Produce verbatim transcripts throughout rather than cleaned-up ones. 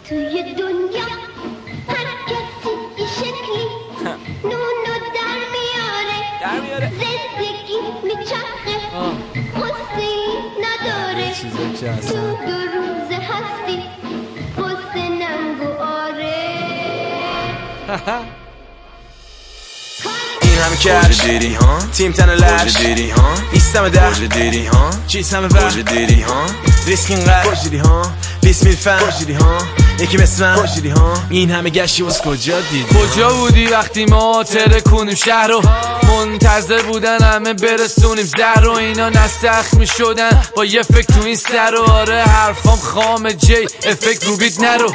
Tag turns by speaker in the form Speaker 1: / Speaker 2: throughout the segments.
Speaker 1: توی دنیا هر کسی یه شکلی نونو در میاره
Speaker 2: در میاره
Speaker 1: زندگی میچرخه قصه نداره تو دو روز هستی قصه ننگو آره
Speaker 3: این همه کش دیدی ها تیم تن لش دیدی ها ایستم ده دیدی ها چیز همه وقت دیدی ها ریسک اینقدر دیدی ها بیس میل فن دیدی ها یکی مثل من دیدی ها این همه گشتی واسه کجا دیدی
Speaker 2: کجا بودی وقتی ما ترکونیم شهر رو منتظر بودن همه برسونیم زهر رو اینا نسخ می شدن با یه فکر تو این سر و آره حرفام خام جی افکت رو بیت نرو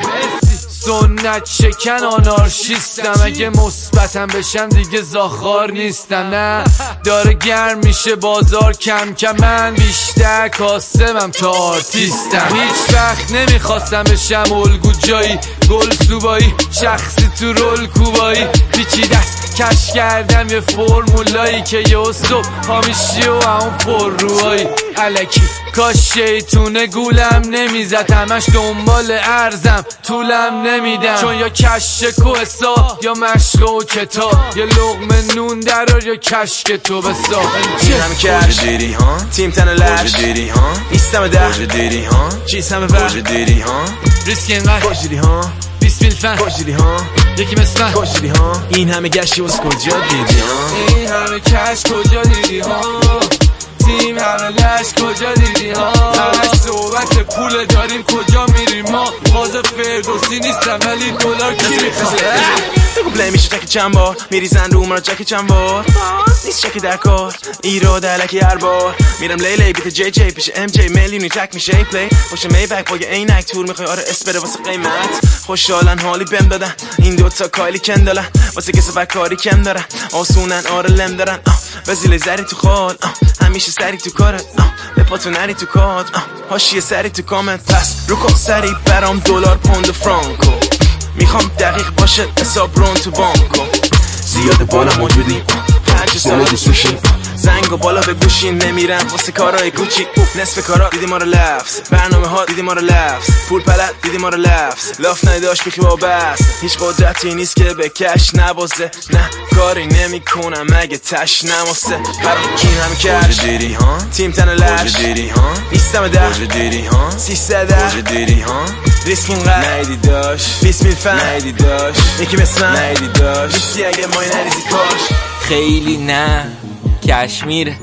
Speaker 2: سنت شکن آنارشیستم اگه مثبتم بشم دیگه زاخار نیستم نه داره گرم میشه بازار کم کم من بیشتر کاسمم تا آرتیستم هیچ وقت نمیخواستم بشم الگو جایی گل سوبایی شخصی تو رول کوبایی پیچیده است کش کردم یه فرمولایی که یه صبح هامیشی و همون پر روهایی الکی کاش شیطونه گولم نمیزد همش دنبال ارزم طولم نمیدم چون یا کش کوهسا یا مشق و کتاب یا لقمه نون درار یا کشک تو بسا
Speaker 3: این همه کش دیدی ها تیم تن لش دیدی ها ایستم ده دیدی ها چیز همه وقت دیدی ها
Speaker 2: ریسک اینقدر
Speaker 3: دیدی ها بیس میل فن
Speaker 2: دیدی ها یکی مثل من
Speaker 3: دیدی ها این همه گشتی واسه کجا دیدی ها
Speaker 2: این همه کش کجا دیدی ها تیم همه لش کجا دیدی ها همش صحبت پول داریم کجا میریم ما باز فردوسی نیستم ولی دلار کی میخواد
Speaker 3: بگو بلی میشه چک چند بار میریزن رو مرا چک چند بار نیست چک در کار ایراد علکی هر بار میرم لیلی بیت جی جی پیش ام جی میلیونی تک میشه ای پلی خوش می بک با یه عینک تور میخوای آره اسپره واسه قیمت خوشحالن حالی بهم دادن این دوتا کایلی کندالن واسه کسب کاری کم دارن آسونن آره لم دارن وزیل زری تو خال همیشه سری تو کارت به پاتو نری تو کات هاشیه سری تو کامنت پس رو کن سری برام دلار پوند فرانکو میخوام دقیق باشه حساب رون تو بانکو زیاد بالا موجودی هرچه ساله دوست بشین زنگ و بالا به گوشین نمیرم واسه کارهای گوچی نصف کارا دیدی ما رو لفظ برنامه ها دیدی ما رو لفظ پول پلد دیدی ما رو لفظ لاف نداشت بیخی با بس هیچ قدرتی نیست که به کش نبازه نه کاری نمی کنم اگه تش نماسه برام کی همه کش دیدی ها تیم تن لش دیدی ها ایستم ده دیدی ها سیصد ده دیدی ها ریسک اینقدر نیدی داشت بیس میل فن نیدی داشت یکی مثل من نیدی داشت بیستی اگه مای نریزی کاش
Speaker 4: خیلی نه کشمیره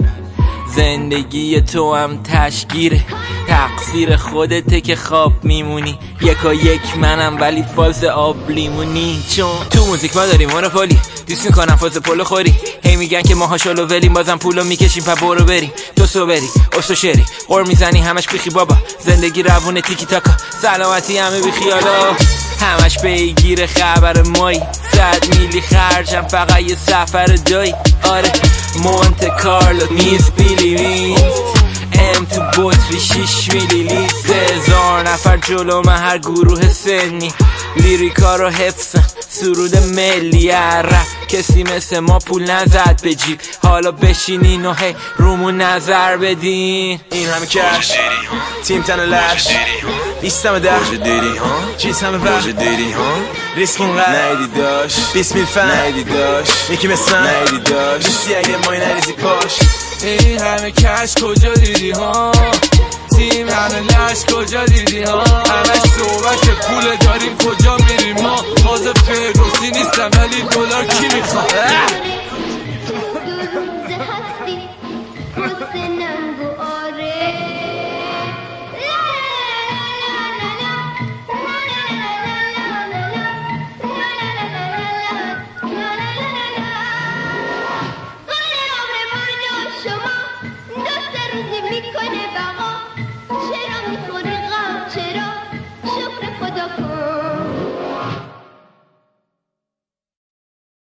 Speaker 4: زندگی تو هم تشگیره تقصیر خودته که خواب میمونی یکا یک منم ولی فاز آب لیمونی چون تو موزیک ما داریم مونوپولی دوست میکنم فاز پولو خوری هی میگن که ماها شلو ولیم بازم پولو میکشیم پا برو بریم تو سو بری اصو شری قر میزنی همش بیخی بابا زندگی روونه تیکی تاکا سلامتی همه بیخیالا همش بگیر خبر مایی صد میلی خرجم فقط یه سفر دایی آره مونت کارلو میز بیلی میز ام تو بطری شیش میلی لیز هزار نفر جلو من هر گروه سنی لیریکا رو حفظم سرود ملی رپ کسی مثل ما پول نزد به جیب حالا بشینین و هی رومون نظر بدین
Speaker 3: این همه کش تیم تن لش ایستم ده دیدی ها چیز همه وقت دیدی ها ریسک اینقدر نیدی داشت بیس میل فن نیدی داشت یکی مثل من نیدی داشت بیستی اگه مای نریزی کاش
Speaker 2: این همه کش کجا دیدی ها تیم همه لش کجا دیدی ها همش صحبت پول داریم کجا میریم ما باز فردوسی نیستم ولی دلار کی میخواد
Speaker 1: میکنه بقا چرا میکنه